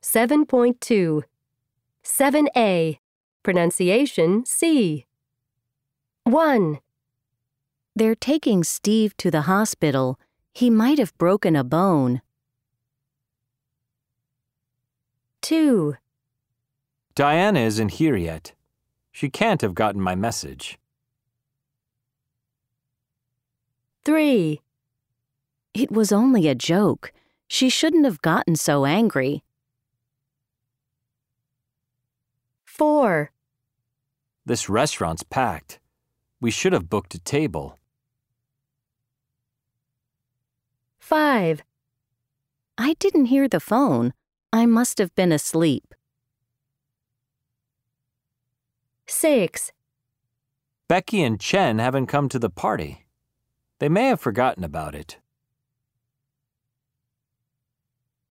7.2. 7A. Pronunciation C. 1. They're taking Steve to the hospital. He might have broken a bone. 2. Diana isn't here yet. She can't have gotten my message. 3. It was only a joke. She shouldn't have gotten so angry. 4. This restaurant's packed. We should have booked a table. 5. I didn't hear the phone. I must have been asleep. 6. Becky and Chen haven't come to the party. They may have forgotten about it.